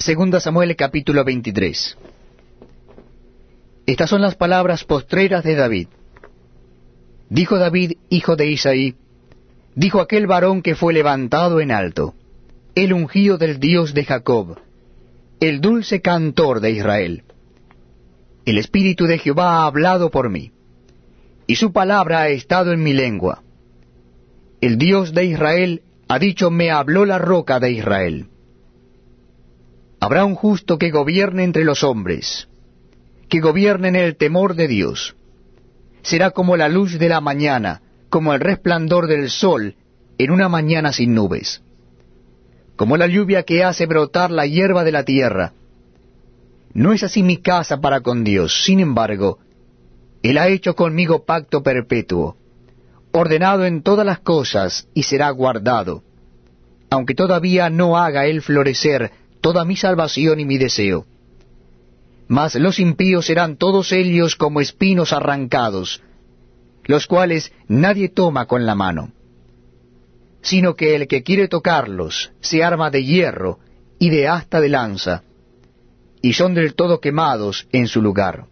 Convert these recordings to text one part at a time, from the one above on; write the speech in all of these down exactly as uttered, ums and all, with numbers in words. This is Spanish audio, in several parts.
Segunda Samuel capítulo veintitrés. Estas son las palabras postreras de David. Dijo David, hijo de Isaí, dijo aquel varón que fue levantado en alto, el ungido del Dios de Jacob, el dulce cantor de Israel. El Espíritu de Jehová ha hablado por mí, y su palabra ha estado en mi lengua. El Dios de Israel ha dicho, me habló la roca de Israel. Habrá un justo que gobierne entre los hombres, que gobierne en el temor de Dios. Será como la luz de la mañana, como el resplandor del sol en una mañana sin nubes, como la lluvia que hace brotar la hierba de la tierra. No es así mi casa para con Dios, sin embargo, Él ha hecho conmigo pacto perpetuo, ordenado en todas las cosas, y será guardado, aunque todavía no haga Él florecer toda mi salvación y mi deseo. Mas los impíos serán todos ellos como espinos arrancados, los cuales nadie toma con la mano, sino que el que quiere tocarlos se arma de hierro y de asta de lanza, y son del todo quemados en su lugar.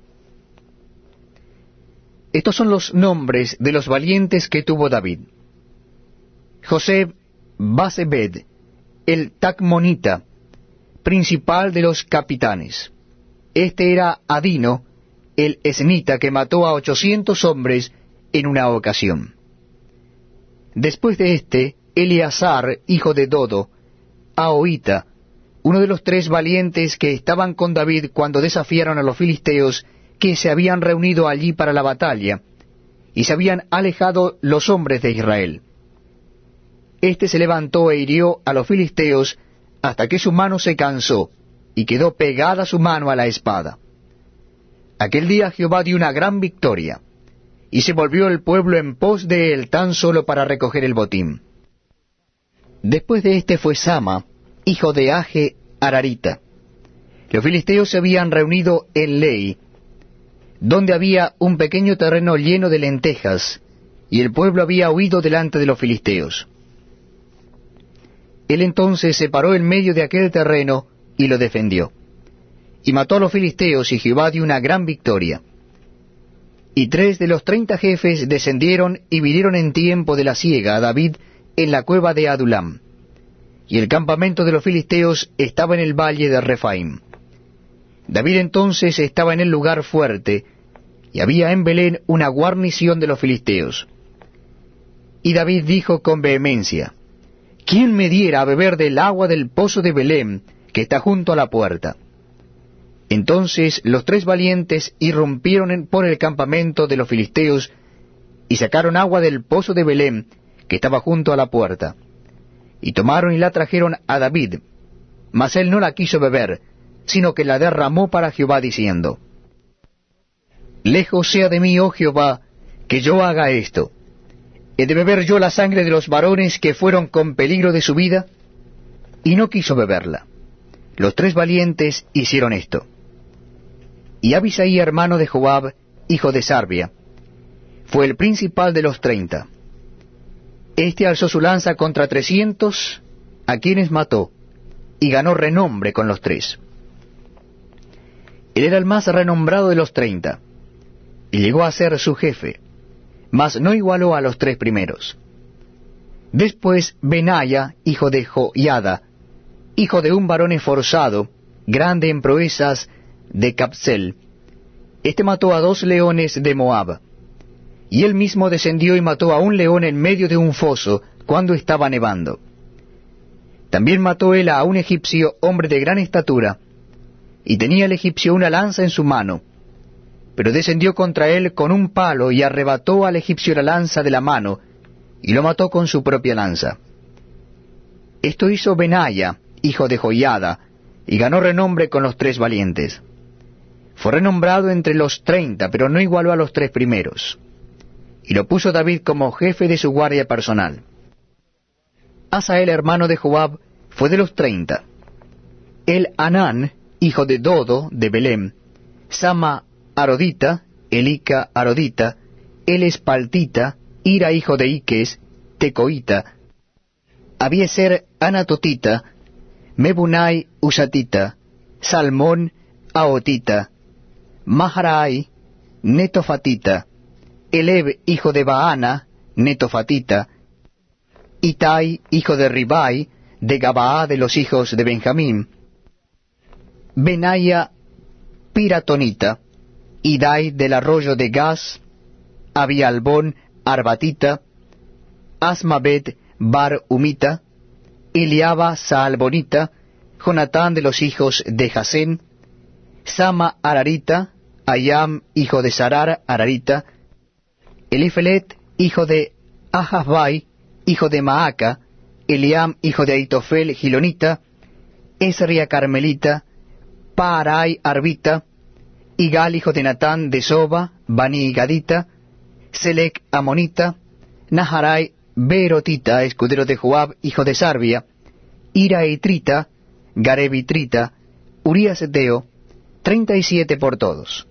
Estos son los nombres de los valientes que tuvo David: José Basebed, el Tacmonita, principal de los capitanes. Este era Adino, el esnita, que mató a ochocientos hombres en una ocasión. Después de éste, Eleazar, hijo de Dodo, Ahoita, uno de los tres valientes que estaban con David cuando desafiaron a los filisteos que se habían reunido allí para la batalla, y se habían alejado los hombres de Israel. Este se levantó e hirió a los filisteos hasta que su mano se cansó, y quedó pegada su mano a la espada. Aquel día Jehová dio una gran victoria, y se volvió el pueblo en pos de él tan solo para recoger el botín. Después de este fue Sama, hijo de Age Ararita. Los filisteos se habían reunido en Lei, donde había un pequeño terreno lleno de lentejas, y el pueblo había huido delante de los filisteos. Él entonces se paró en medio de aquel terreno y lo defendió, y mató a los filisteos, y Jehová dio una gran victoria. Y tres de los treinta jefes descendieron y vinieron en tiempo de la siega a David en la cueva de Adulam, y el campamento de los filisteos estaba en el valle de Refaim. David entonces estaba en el lugar fuerte, y había en Belén una guarnición de los filisteos. Y David dijo con vehemencia: ¿quién me diera a beber del agua del pozo de Belén, que está junto a la puerta? Entonces los tres valientes irrumpieron en, por el campamento de los filisteos, y sacaron agua del pozo de Belén, que estaba junto a la puerta, y tomaron y la trajeron a David, mas él no la quiso beber, sino que la derramó para Jehová, diciendo: Lejos sea de mí, oh Jehová, que yo haga esto. ¿He de beber yo la sangre de los varones que fueron con peligro de su vida? Y no quiso beberla. Los tres valientes hicieron esto. Y Abisai, hermano de Joab, hijo de Sarbia, fue el principal de los treinta. Este alzó su lanza contra trescientos, a quienes mató, y ganó renombre con los tres. Él era el más renombrado de los treinta, y llegó a ser su jefe, mas no igualó a los tres primeros. Después Benaya, hijo de Joiada, hijo de un varón esforzado, grande en proezas, de Capsel. Este mató a dos leones de Moab, y él mismo descendió y mató a un león en medio de un foso, cuando estaba nevando. También mató él a un egipcio, hombre de gran estatura, y tenía el egipcio una lanza en su mano, pero descendió contra él con un palo y arrebató al egipcio la lanza de la mano, y lo mató con su propia lanza. Esto hizo Benaya, hijo de Joiada, y ganó renombre con los tres valientes. Fue renombrado entre los treinta, pero no igualó a los tres primeros. Y lo puso David como jefe de su guardia personal. Asael, hermano de Joab, fue de los treinta. El Anán, hijo de Dodo, de Belén, Sama Arodita, Elica Arodita, el Espaltita, Ira hijo de Iques, Tecoita, Abieser Anatotita, Mebunai Usatita, Salmón, Aotita, Maharai, Netofatita, Eleb, hijo de Baana, Netofatita, Itai, hijo de Ribai, de Gabaá de los hijos de Benjamín, Benaya, Piratonita, Idai del arroyo de Gaz, Abialbón, Arbatita, Asmabet, Bar Umita, Eliaba, Saalbonita, Jonatán de los hijos de Jasén, Sama, Ararita, Ayam, hijo de Sarar, Ararita, Elifelet, hijo de Ahasbai, hijo de Maaca, Eliam, hijo de Aitofel, Gilonita, Esria, Carmelita, Paarai, Arbita, Igal, hijo de Natán, de Soba, Bani, Gadita, Selec, Amonita, Naharai, Berotita, escudero de Joab, hijo de Sarbia, Ira y Trita, Gareb y Trita, Urías eteo, treinta y siete por todos.